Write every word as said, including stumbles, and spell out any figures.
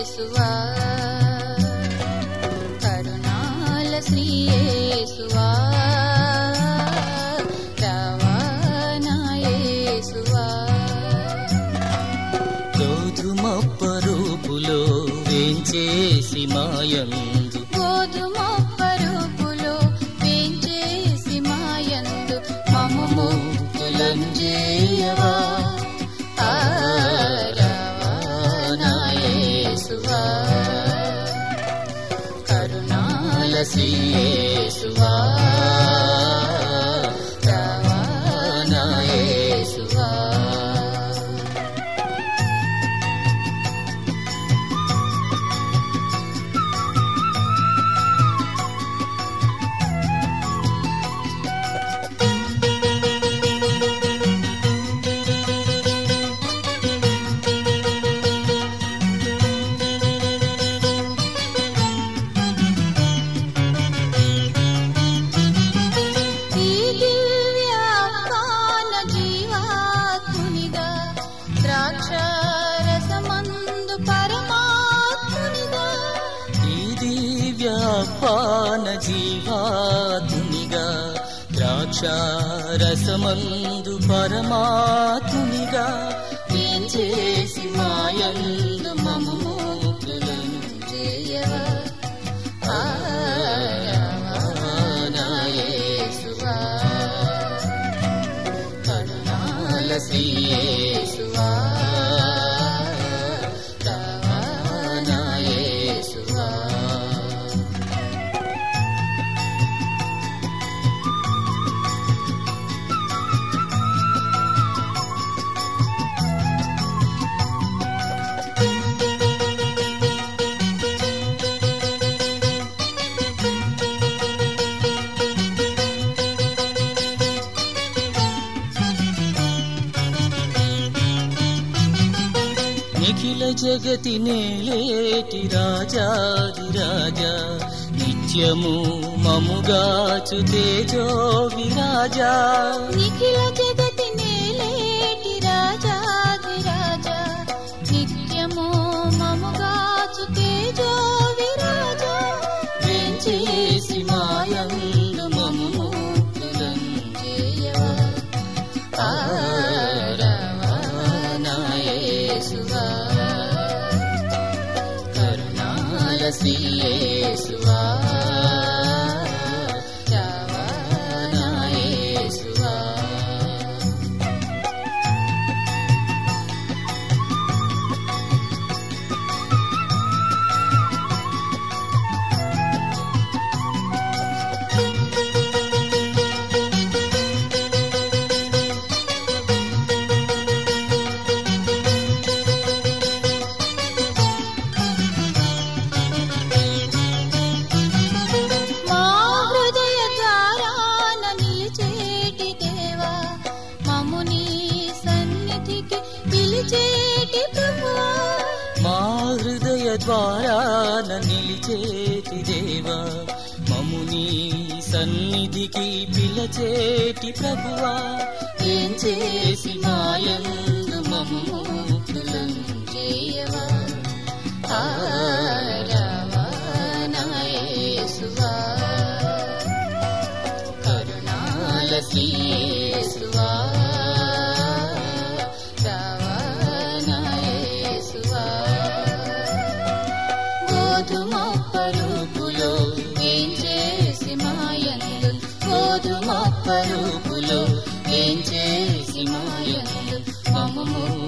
యేసువా కరుణాల శ్రీ యేసువా రావా నా యేసువా గోధుమప్ప రూపులో వేంచేసి మాయందు గోధుమప్ప రూపులో వేంచేసి మాయందు మమ్ము ముక్తులంజేయవా కరుణాల శ్రీ యేసువా రావా నా యేసువా ద్రాక్షారసమందు పరమాత్మునిగా ఈ దివ్యాపాన జీవాత్మునిగా ద్రాక్షారసమందు పరమాత్మునిగా వేంచేసి మాయందు మమ్ము ముక్తులను చేయవా నా యేసువా కరుణాల శ్రీ యేసువా రావా నా యేసువా నిఖిల జగతి నేలేటి రాజాది రాజా నిత్యము మముగాచు తేజో విరాజా నిఖిల జగతి నేలేటి రాజాది రాజా నిత్యము మముగాచు తేజో విరాజా వేంచేసి మాయందు మమ్ము ముక్తులను చేయవా కరుణాల శ్రీ యేసువా రావా నా యేసువా మా హృదయ ద్వారాన నిలిచేటి దేవా మమ్ముని సన్నిధికి పిలిచేటి ప్రభువా వేంచేసి మాయందు మమ్ము ముక్తులను చేయవా రావా నా యేసువా కరుణాల శ్రీ యేసువా గోధుమప్ప రూపులో వేంచేసి మాయందు గోధుమప్ప రూపులో వేంచేసి మాయందు మమ్ము